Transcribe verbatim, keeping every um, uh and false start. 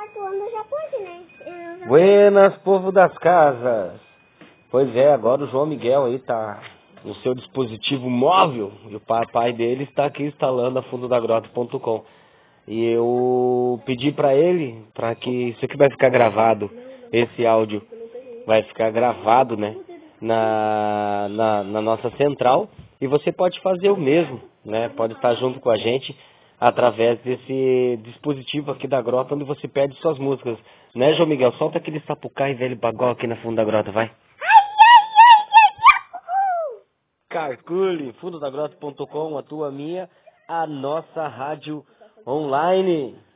atuando já pode, né? Eu já- Buenas, povo das casas. Pois é, agora o João Miguel aí tá no seu dispositivo móvel e o papai dele está aqui instalando a fundo da grota ponto com. E eu pedi pra ele, pra que isso aqui vai ficar gravado, esse áudio vai ficar gravado, né, na, na, na nossa central, e você pode fazer o mesmo, né, pode estar junto com a gente através desse dispositivo aqui da grota, onde você pede suas músicas, né, João Miguel? Solta aquele sapucai velho bagual aqui na fundo da grota, vai. Calcule, fundo da grota ponto com, a tua, minha, a nossa rádio online.